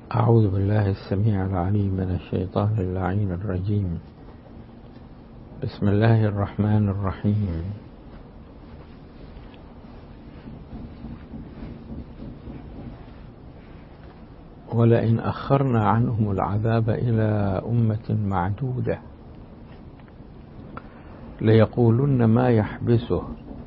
أعوذ بالله السميع العليم من الشيطان اللعين الرجيم. بسم الله الرحمن الرحيم. ولئن أخرنا عنهم العذاب إلى أمة معدودة ليقولن ما يحبسه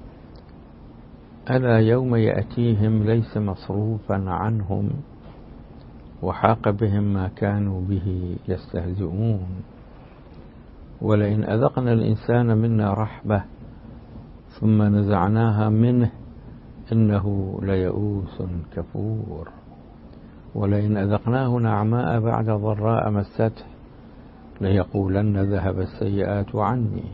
ألا يوم يأتيهم ليس مصروفا عنهم وحاق بهم ما كانوا به يستهزئون. ولئن أذقنا الإنسان منا رحمة ثم نزعناها منه إنه ليئوس كفور. ولئن أذقناه نعماء بعد ضراء مسته ليقولن ذهب السيئات عني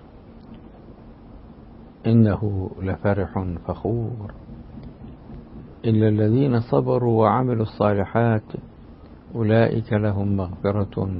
إنه لفرح فخور. إلا الذين صبروا وعملوا الصالحات أولئك لهم مغفرة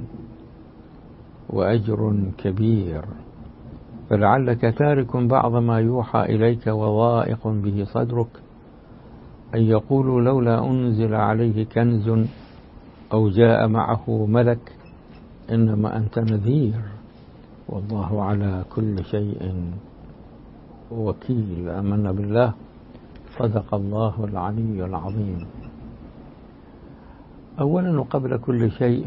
وأجر كبير. فلعلك تارك بعض ما يوحى إليك وضائق به صدرك أن يقولوا لولا أنزل عليه كنز أو جاء معه ملك إنما أنت نذير والله على كل شيء وكيل. آمنا بالله. صدق الله العلي العظيم. أولا وقبل كل شيء،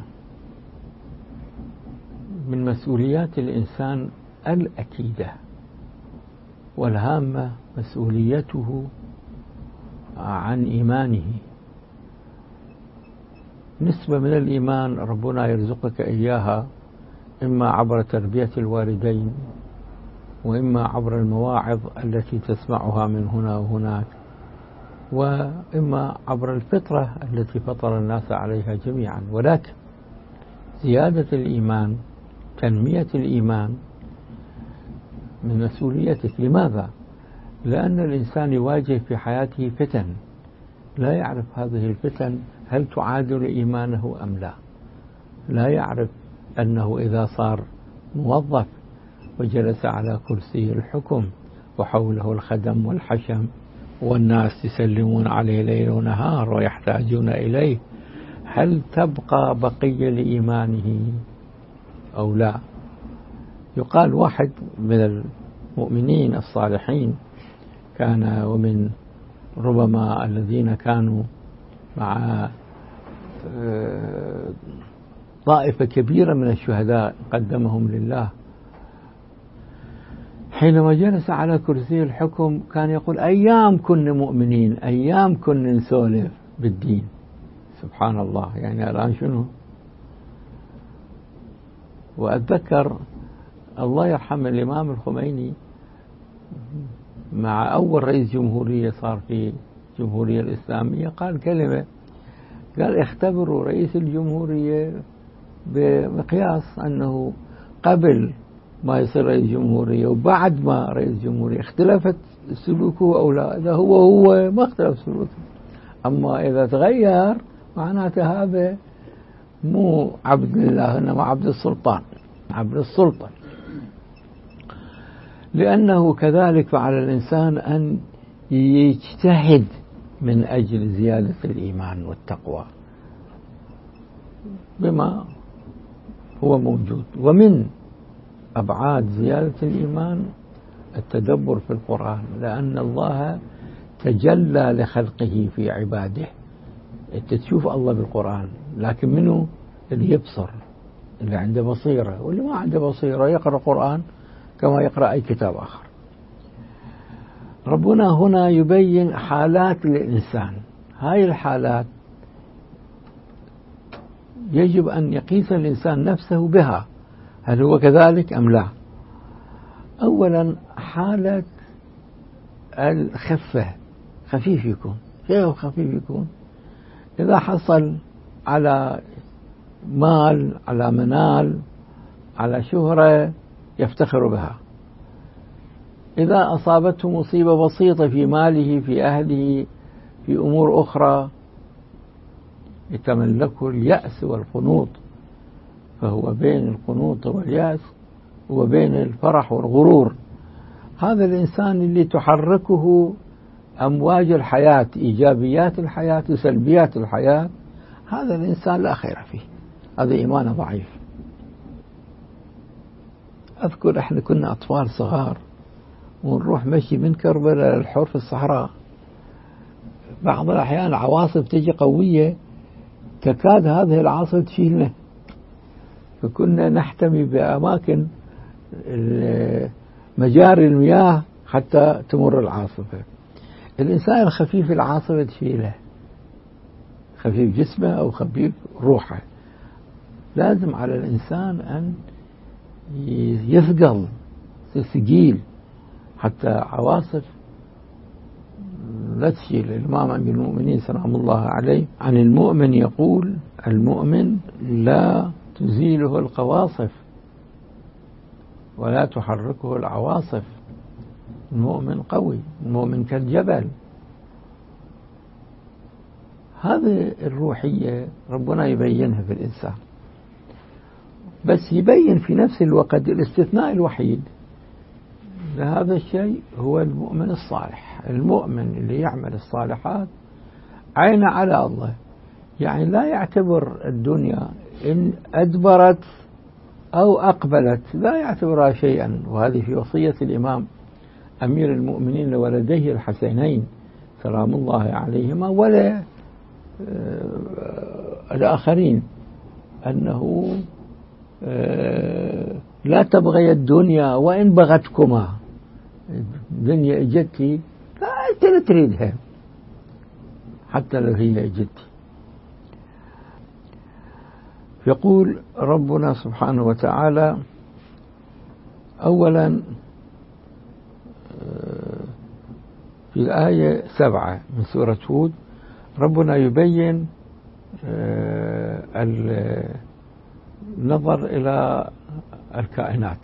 من مسؤوليات الإنسان الأكيدة والهامة مسؤوليته عن إيمانه. نسبة من الإيمان ربنا يرزقك إياها إما عبر تربية الوالدين وإما عبر المواعظ التي تسمعها من هنا وهناك وإما عبر الفطرة التي فطر الناس عليها جميعا. ولكن زيادة الإيمان، تنمية الإيمان من مسؤوليتك. لماذا؟ لأن الإنسان يواجه في حياته فتن لا يعرف هذه الفتن هل تعادل إيمانه أم لا. لا يعرف أنه إذا صار موظف وجلس على كرسي الحكم وحوله الخدم والحشم والناس يسلمون عليه ليل ونهار ويحتاجون إليه، هل تبقى بقية لإيمانه أو لا؟ يقال واحد من المؤمنين الصالحين كان ومن ربما الذين كانوا مع طائفة كبيرة من الشهداء قدمهم لله، حينما جلس على كرسي الحكم كان يقول أيام كنا مؤمنين، أيام كنا نسولف بالدين. سبحان الله، يعني الآن شنو؟ وأتذكر الله يرحم الإمام الخميني مع أول رئيس جمهورية صار في الجمهورية الإسلامية قال كلمة، قال اختبروا رئيس الجمهورية بمقياس أنه قبل ما يصير رئيس جمهورية وبعد ما رئيس جمهورية اختلفت سلوكه أو لا. إذا هو ما اختلف سلوكه، أما إذا تغير معناته هذا مو عبد الله إنما عبد السلطان، عبد السلطة. لأنه كذلك فعلى الإنسان أن يجتهد من أجل زيادة الإيمان والتقوى بما هو موجود. ومن أبعاد زيادة الإيمان التدبر في القرآن، لأن الله تجلى لخلقه في عباده. أنت تشوف الله بالقرآن، لكن منه اللي يبصر، اللي عنده بصيرة، واللي ما عنده بصيرة يقرأ القرآن كما يقرأ أي كتاب آخر. ربنا هنا يبين حالات للإنسان، هاي الحالات يجب أن يقيس الإنسان نفسه بها، هل هو كذلك أم لا؟ أولا حالة الخفة، خفيف يكون. كيف خفيف يكون؟ إذا حصل على مال، على منال، على شهرة يفتخر بها. إذا أصابته مصيبة بسيطة في ماله، في أهله، في أمور أخرى، يتملكه اليأس والقنوط، فهو بين القنوط واليأس وبين الفرح والغرور. هذا الإنسان اللي تحركه أمواج الحياة، إيجابيات الحياة وسلبيات الحياة، هذا الإنسان لا خير فيه، هذا إيمانه ضعيف. أذكر إحنا كنا أطفال صغار ونروح مشي من كربلاء للحور في الصحراء، بعض الأحيان عواصف تجي قوية تكاد هذه العاصفة تشيلنا، فكنا نحتمي بأماكن مجاري المياه حتى تمر العاصفة. الإنسان الخفيف العاصفة تشيله، خفيف جسمه أو خفيف روحه. لازم على الإنسان أن يثقل ثقيل حتى عواصف لا تشيل. الإمام أمير المؤمنين سلام الله عليه عن المؤمن يقول: المؤمن لا تزيله القواصف ولا تحركه العواصف. المؤمن قوي، المؤمن كالجبل. هذه الروحية ربنا يبينها في الإنسان، بس يبين في نفس الوقت الاستثناء الوحيد لهذا الشيء هو المؤمن الصالح. المؤمن اللي يعمل الصالحات عين على الله، يعني لا يعتبر الدنيا إن أدبرت أو أقبلت لا يعتبرها شيئا. وهذه في وصية الإمام أمير المؤمنين لولديه الحسنين سلام الله عليهما ولا الآخرين، أنه لا تبغي الدنيا وإن بغتكما. الدنيا اجتي لا أنت تريدها حتى لو هي اجتي. يقول ربنا سبحانه وتعالى أولا في الآية 7 من سورة هود، ربنا يبين النظر إلى الكائنات،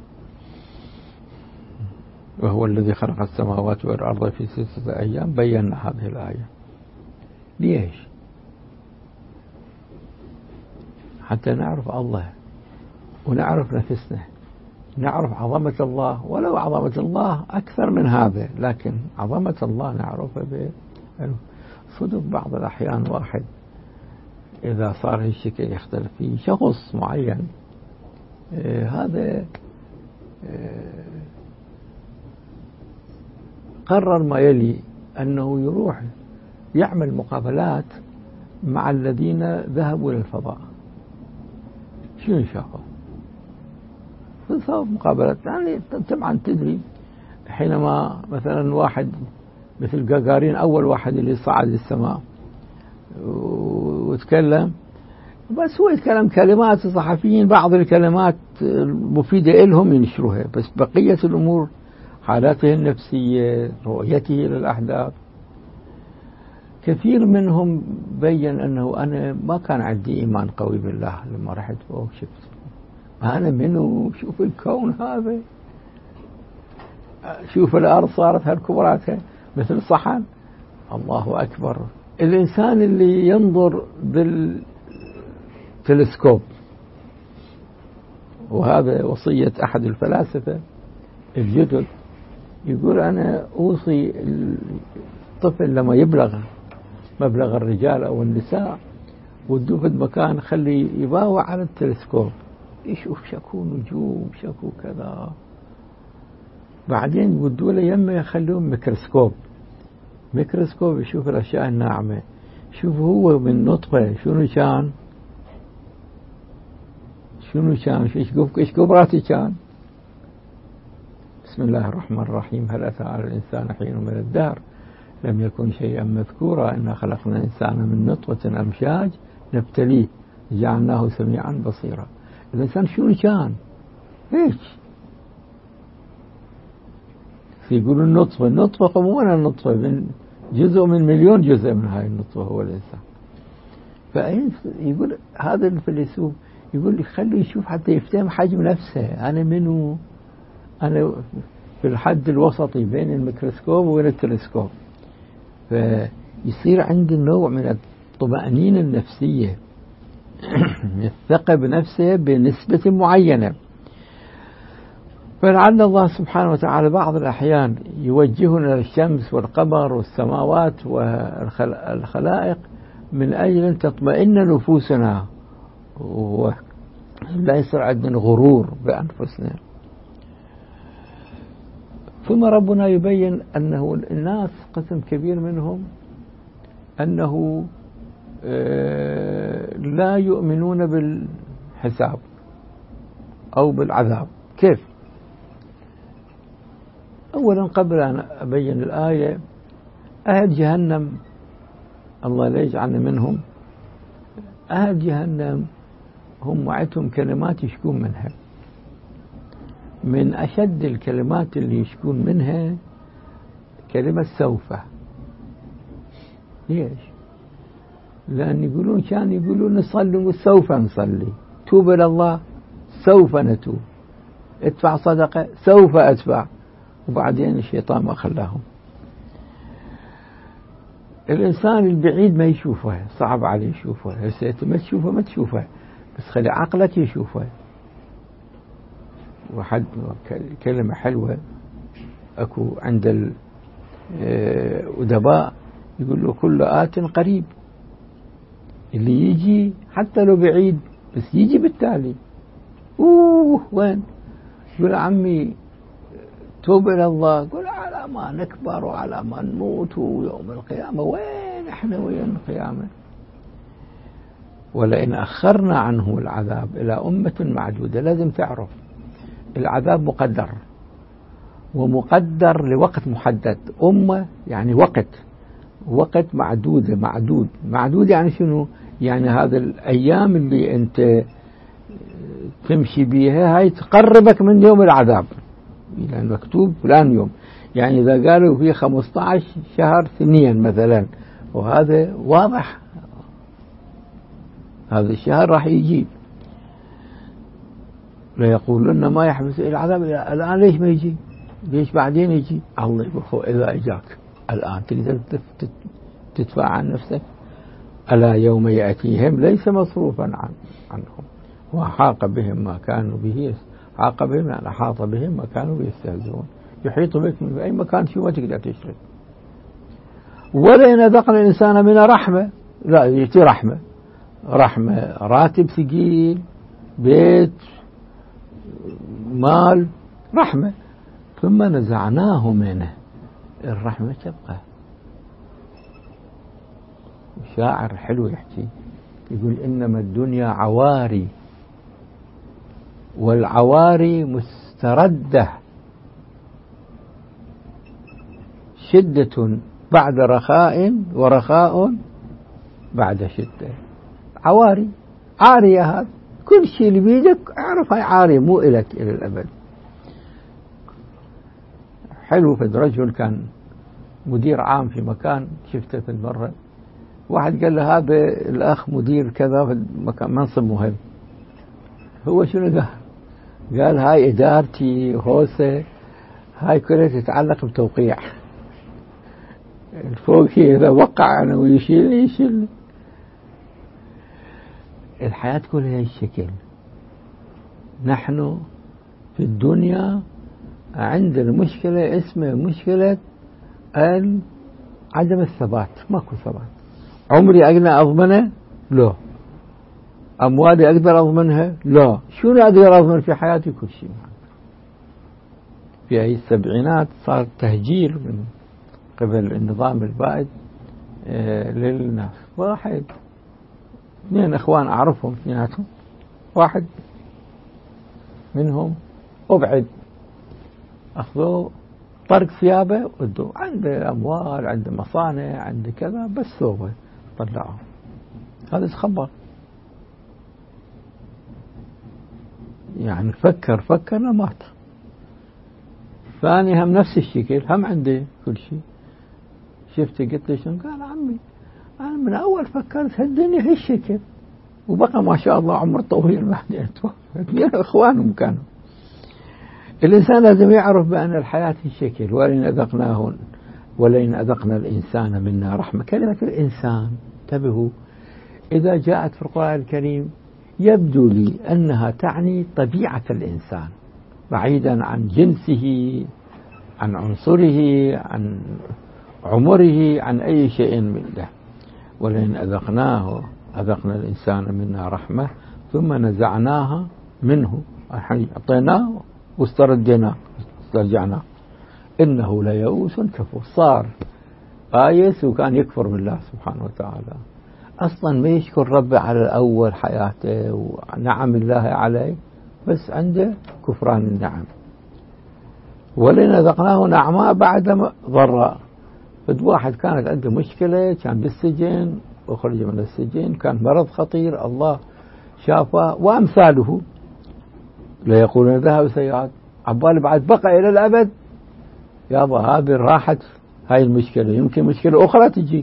وهو الذي خلق السماوات والأرض في 6 أيام. بينا هذه الآية ليش؟ حتى نعرف الله ونعرف نفسنا، نعرف عظمة الله، ولو عظمة الله أكثر من هذا، لكن عظمة الله نعرفها صدق. بعض الأحيان واحد إذا صار هالشكل يختلف فيه شخص معين، هذا قرر ما يلي أنه يروح يعمل مقابلات مع الذين ذهبوا للفضاء. شنو شافوا؟ صار مقابلات. يعني طبعا تدري حينما مثلا واحد مثل جاجارين أول واحد اللي صعد للسماء وتكلم، بس هو يتكلم كلمات الصحفيين بعض الكلمات المفيدة لهم ينشروها، بس بقية الأمور حالاته النفسية، رؤيته للأحداث، كثير منهم بين أنه أنا ما كان عندي إيمان قوي بالله لما رحت فوق شفت أنا منو، شوف الكون هذا، شوف الأرض صارت هالكبراتها مثل صحن، الله أكبر. الإنسان اللي ينظر بالتلسكوب، وهذا وصية أحد الفلاسفة الجدد، يقول أنا أوصي الطفل لما يبلغ مبلغ الرجال أو النساء ودوه في مكان خلي يباوع على التلسكوب يشوف شكو نجوم شكو كذا، بعدين ودوا له يمه يخلوه ميكروسكوب يشوف الأشياء الناعمة. شوف هو من نطفة شنو كان ايش كبراتي كان. بسم الله الرحمن الرحيم. هل أتى على الإنسان حين من الدهر لم يكن شيئا مذكورا إنا خلقنا الإنسان من نطفة أمشاج نبتليه جعلناه سميعا بصيرا. الإنسان شنو كان هيك يقولون النطفة قمونا النطفة من جزء من مليون جزء من هاي النطفة هو الإنسان. فيقول هذا الفيلسوف يقول لي خليه يشوف حتى يفتهم حجم نفسه، أنا منو، أنا في الحد الوسطي بين الميكروسكوب وبين التلسكوب، فيصير عندي نوع من الطمأنينة النفسية الثقة بنفسه بنسبة معينة. فلعل الله سبحانه وتعالى بعض الأحيان يوجهنا للشمس والقمر والسماوات والخلائق من أجل أن تطمئن نفوسنا ولا يصير عندنا غرور بأنفسنا. ثم ربنا يبين أنه الناس قسم كبير منهم أنه لا يؤمنون بالحساب أو بالعذاب. كيف؟ أولا قبل أن أبين الآية، أهل جهنم الله لا يجعلنا منهم، أهل جهنم هم وعدهم كلمات يشكون منها. من أشد الكلمات اللي يشكون منها كلمة سوف. ليش؟ لأن يقولون نصلي وسوف نصلي، توب إلى الله سوف نتوب، ادفع صدقة سوف أدفع، وبعدين الشيطان ما خلاهم. الإنسان البعيد ما يشوفه، صعب عليه يشوفه، هسه ما تشوفه بس خلي عقلك يشوفه. وحد كلمة حلوة أكو عند الأدباء يقول له كل آت قريب، اللي يجي حتى لو بعيد بس يجي بالتالي. وين؟ يقول عمي توب إلى الله، يقول على ما نكبر وعلى ما نموت ويوم القيامة، وين احنا وين القيامة؟ ولئن أخرنا عنه العذاب إلى أمة معدودة. لازم تعرف العذاب مقدر، ومقدر لوقت محدد. أمة يعني وقت معدود يعني شنو؟ يعني هذا الأيام اللي أنت تمشي بيها هاي تقربك من يوم العذاب، لأن مكتوب فلان يوم. يعني إذا قالوا في 15 شهر سنيا مثلا، وهذا واضح هذا الشهر راح يجي، لا يقولون ما يحبس العذاب الآن. ليش ما يجي؟ ليش بعدين يجي؟ الله يقول إذا إجاك الآن تقدر تدفع عن نفسك. ألا يوم يأتيهم ليس مصروفا عنهم وحاق بهم ما كانوا به حاق بهم يعني أحاط بهم ما كانوا يستهزئون. يحيط بك من أي مكان شو ما تقدر تشرك. ولئن أذقنا الإنسان من رحمة، لا يأتي رحمة راتب ثقيل، بيت، مال، رحمة، ثم نزعناه منه، الرحمة تبقى. شاعر حلو يحكي يقول إنما الدنيا عواري، والعواري مستردة، شدة بعد رخاء ورخاء بعد شدة. عواري، عارية، هذا كل شيء اللي بيدك اعرف هاي عارية مو إلك إلى الأبد. حلو. فد رجل كان مدير عام في مكان، شفته في المرة، واحد قال له هذا الأخ مدير كذا في مكان منصب مهم. هو شنو قال هاي إدارتي هوسة، هاي كلها تتعلق بتوقيع الفوقي، إذا وقع أنا ويشيل. الحياة كلها الشكل. نحن في الدنيا عندنا مشكلة اسمها مشكلة عدم الثبات. ماكو ثبات. عمري أقدر أضمنه؟ لا. أموالي أقدر أضمنها؟ لا. شنو أقدر أضمن في حياتي؟ كل شيء. في أي السبعينات صار تهجير من قبل النظام البائد للناس. واحد 2 أخوان أعرفهم اثنيناتهم، واحد منهم أبعد أخذوا طرق ثيابه ودوا، عنده أموال، عنده مصانع، عنده كذا، بس ثوبه طلعه. هذا تخبر يعني فكر مات. ثاني هم نفس الشكل، هم عنده كل شيء. شفته قلت له شنو؟ قال عمي أنا من أول فكرت هالدنيا هالشكل، وبقى ما شاء الله عمر طويل بعدين 2 إخوانهم كانوا. الإنسان لازم يعرف بأن الحياة الشكل. ولئن أذقنا الإنسان منا رحمة. كلمة الإنسان انتبهوا إذا جاءت في القرآن الكريم يبدو لي أنها تعني طبيعة الإنسان، بعيدا عن جنسه، عن عنصره، عن عمره، عن أي شيء من ده. ولئن أذقنا الإنسان منا رحمة ثم نزعناها منه، أعطيناه واسترجعناه إنه ليئوس كفور. صار آيس وكان يكفر بالله سبحانه وتعالى، أصلا ما يشكر ربه على الأول حياته ونعم الله عليه، بس عنده كفران النعم. ولئن أذقناه نعماء بعد ضراء. فد واحد كانت عنده مشكلة، كان بالسجن وخرج من السجن، كان مرض خطير، الله شافه وأمثاله لا يقولون ذهب سيئات، عبال بعد بقى إلى الأبد. يابا هذه راحت هاي المشكلة، يمكن مشكلة أخرى تجيك.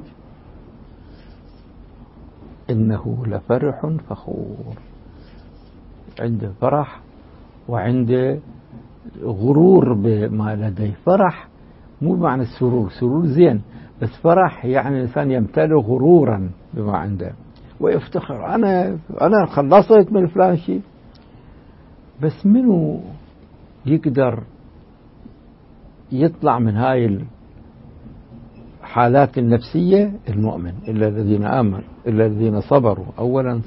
إنه لفرح فخور، عنده فرح وعنده غرور بما لديه. فرح مو بمعنى السرور، سرور زين، بس فرح يعني الإنسان يمتلئ غرورا بما عنده ويفتخر، أنا خلصت من فلان شيء. بس منو يقدر يطلع من هاي الحالات النفسية؟ المؤمن، إلا الذين آمنوا، إلا الذين صبروا. أولا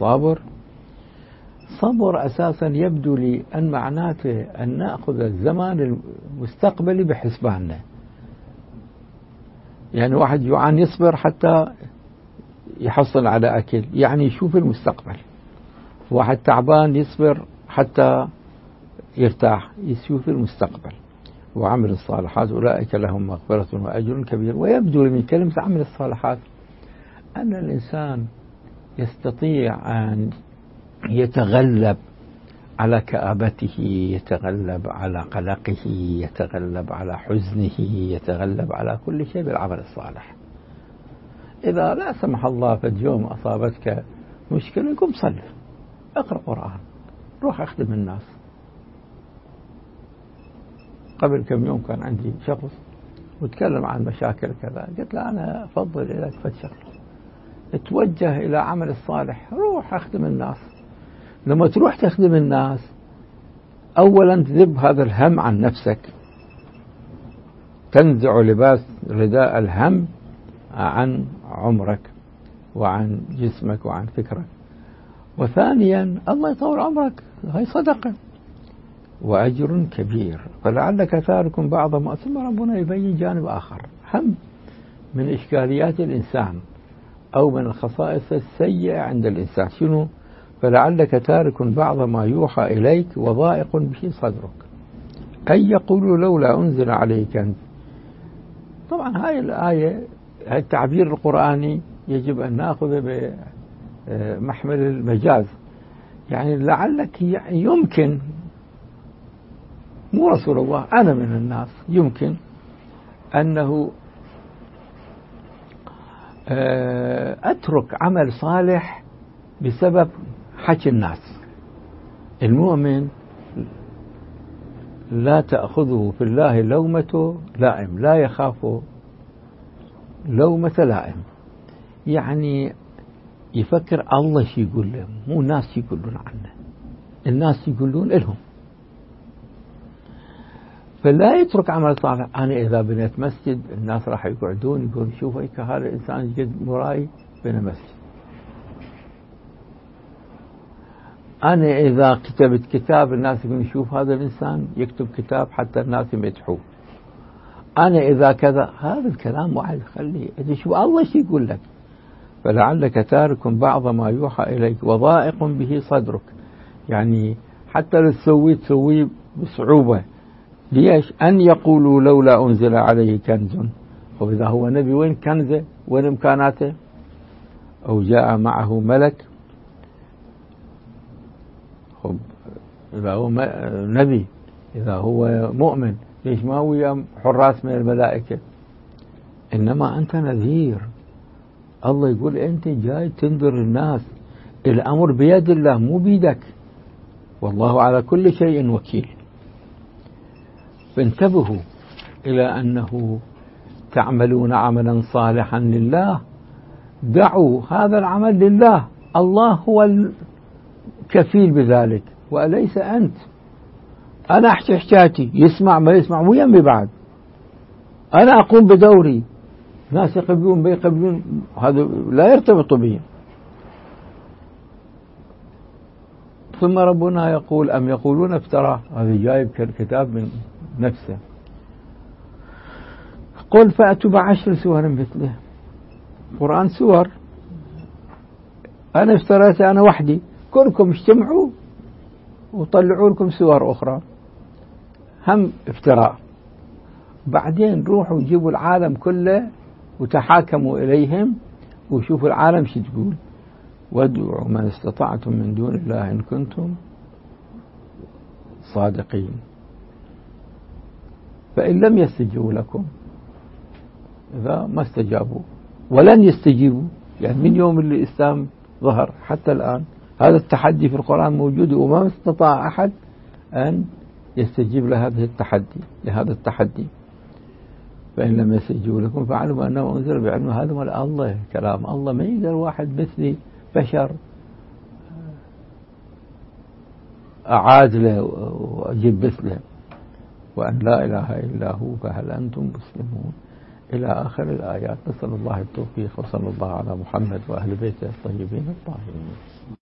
صبر أساسا يبدو لي أن معناته أن نأخذ الزمان المستقبلي بحسباننا. يعني واحد جوعان يصبر حتى يحصل على أكل، يعني يشوف المستقبل. واحد تعبان يصبر حتى يرتاح، يشوف المستقبل. وعمل الصالحات أولئك لهم مغفرة وأجر كبير. ويبدو من كلمة عمل الصالحات أن الإنسان يستطيع أن يتغلب على كآبته، يتغلب على قلقه، يتغلب على حزنه، يتغلب على كل شيء بالعمل الصالح. إذا لا سمح الله في يوم أصابتك مشكلة، قم صلي، اقرأ قرآن، روح أخدم الناس. قبل كم يوم كان عندي شخص وتكلم عن مشاكل كذا، قلت له أنا أفضل إليك فتشغل، اتوجه إلى عمل الصالح، روح أخدم الناس. لما تروح تخدم الناس، أولا تذب هذا الهم عن نفسك، تنزع لباس رداء الهم عن عمرك وعن جسمك وعن فكرك. وثانيا الله يطول عمرك، هاي صدقة وأجر كبير. فلعلك تارك بعض ما ثم ربنا يبين جانب آخر. هم من إشكاليات الإنسان أو من الخصائص السيئة عند الإنسان شنو؟ فلعلك تارك بعض ما يوحى إليك وضائق به صدرك، أي يقولوا لولا أنزل عليه كنز. طبعا هاي الآية، هاي التعبير القرآني يجب أن نأخذه بمحمل المجاز. يعني لعلك يمكن، مو رسول الله، أنا من الناس، يمكن أنه أترك عمل صالح بسبب حكي الناس. المؤمن لا تأخذه في الله لومة لائم، لا يخاف لومة لائم. يعني يفكر الله شي يقول له، مو الناس يقولون عنه، الناس يقولون لهم. فلا يترك عمل صالح. أنا إذا بنيت مسجد الناس راح يقعدون يقولون شوف هيك هذا الإنسان قد مراي بنى مسجد. أنا إذا كتبت كتاب الناس يقولون شوف هذا الإنسان يكتب كتاب حتى الناس يمدحوه. أنا إذا كذا، هذا الكلام واحد خليه، شوف الله شي يقول لك. فلعلك تارك بعض ما يوحى إليك وضائق به صدرك. يعني حتى لو تسويه بصعوبة. ليش؟ أن يقولوا لولا أنزل عليه كنز. وإذا هو نبي وين كنزه؟ وين إمكاناته؟ أو جاء معه ملك. خب إذا هو نبي، إذا هو مؤمن، ليش ما هو حراس من الملائكة؟ إنما أنت نذير. الله يقول أنت جاي تنذر الناس، الأمر بيد الله مو بيدك، والله على كل شيء وكيل. فانتبهوا إلى أنه تعملون عملا صالحا لله، دعوا هذا العمل لله، الله هو الكفيل بذلك وليس أنت. أنا أحكي حكايتي، يسمع ما يسمع ويمي بعد، أنا أقوم بدوري، ناس يقبلون بيقبلون، هذا لا يرتبط به. ثم ربنا يقول أم يقولون افتراه، هذا جايب كتاب من نفسه. قل فأتوا ب10 سور مثله. قرآن سور، أنا اشتريت أنا وحدي، كلكم اجتمعوا وطلعوا لكم سور أخرى هم افتراء. بعدين روحوا جيبوا العالم كله وتحاكموا إليهم وشوفوا العالم شو تقول. وادعوا من استطعتم من دون الله إن كنتم صادقين. فإن لم يستجيبوا لكم، إذا ما استجابوا ولن يستجيبوا، يعني من يوم اللي الإسلام ظهر حتى الآن هذا التحدي في القرآن موجود، وما استطاع أحد أن يستجيب لهذا التحدي. فإن لم يستجيبوا لكم فاعلموا أنه أنزل بعلم هذا من الله، كلام الله، ما يقدر واحد مثلي بشر أعاد له وأجيب مثله. وأن لا إله إلا هو فهل أنتم مسلمون، إلى آخر الآيات. نسأل الله التوفيق، وصلى الله على محمد وأهل بيته الطيبين الطاهرين.